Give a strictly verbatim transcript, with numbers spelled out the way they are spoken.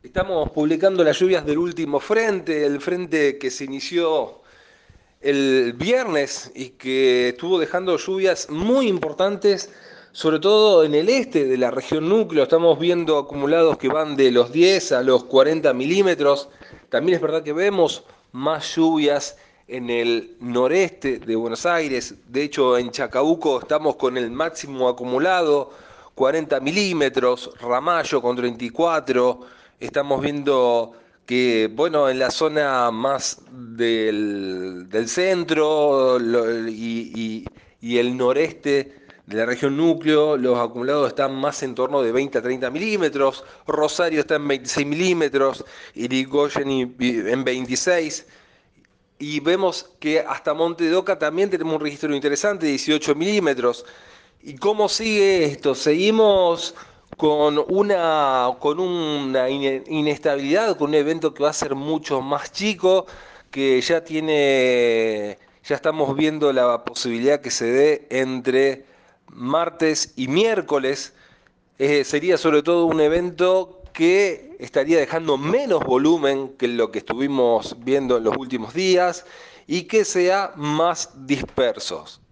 Estamos publicando las lluvias del último frente, el frente que se inició el viernes y que estuvo dejando lluvias muy importantes, sobre todo en el este de la región núcleo. Estamos viendo acumulados que van de los diez a los cuarenta milímetros. También es verdad que vemos más lluvias en el noreste de Buenos Aires. De hecho, en Chacabuco estamos con el máximo acumulado, cuarenta milímetros, Ramallo con treinta y cuatro. Estamos viendo que, bueno, en la zona más del, del centro lo- y, y- y el noreste de la región núcleo, los acumulados están más en torno de veinte a treinta milímetros, Rosario está en veintiséis milímetros, Irigoyen y- y en veintiséis, y vemos que hasta Monte de Oca también tenemos un registro interesante, dieciocho milímetros. ¿Y cómo sigue esto? Seguimos con una, con una ine- inestabilidad, con un evento que va a ser mucho más chico, que ya tiene, ya estamos viendo la posibilidad que se dé entre martes y miércoles. Eh, sería sobre todo un evento que estaría dejando menos volumen que lo que estuvimos viendo en los últimos días y que sea más dispersos.